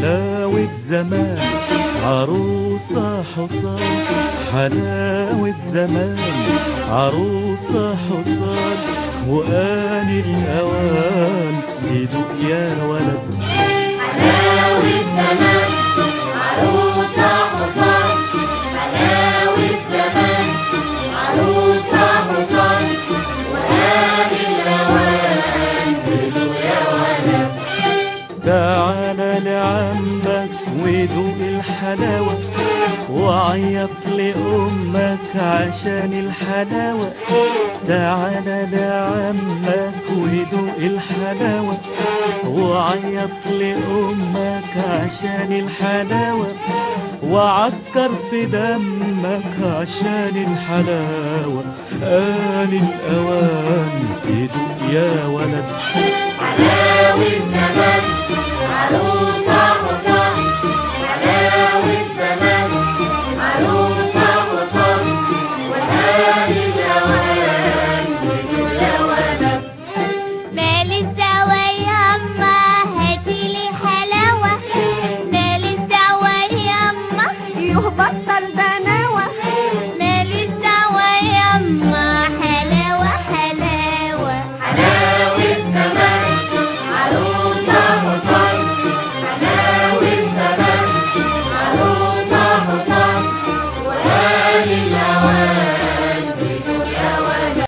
حلاوة زمان عروسة حصان، حلاوة زمان عروسة حصان، وآن الأوان يدوق يا ولد. حلاوة زمان عروسة حصان، حلاوة زمان عروسة حصان، وآن الأوان يدوق يا ولد. تعالى لعمك ودوق الحلاوة، وعيط لأمك عشان الحلاوة. تعالى لعمك ودوق الحلاوة، وعيط لأمك عشان الحلاوة، وعكر في دمك عشان الحلاوة. آن الأوان تدوق يا ولد. حلاوة زمان عروسة حصان، حلاوة زمان عروسة حصان، وآن الأوان يدوق يا ولد. مال الدوا ياما هاتيلي حلاوة، مال الدوا ياما يهبطل دناوة، مال الدوا ياما حلاوة حلاوة. حلاوة زمان عروسة حصان، حلاوة زمان عروسة حصان، وآن الأوان يدوق يا ولد.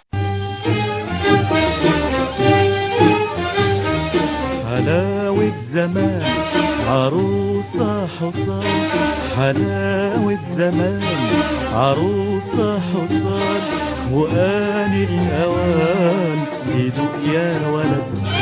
حلاوة زمان عروسة حصان، حلاوة زمان عروسة حصان، وآن الأوان يدوق يا ولد.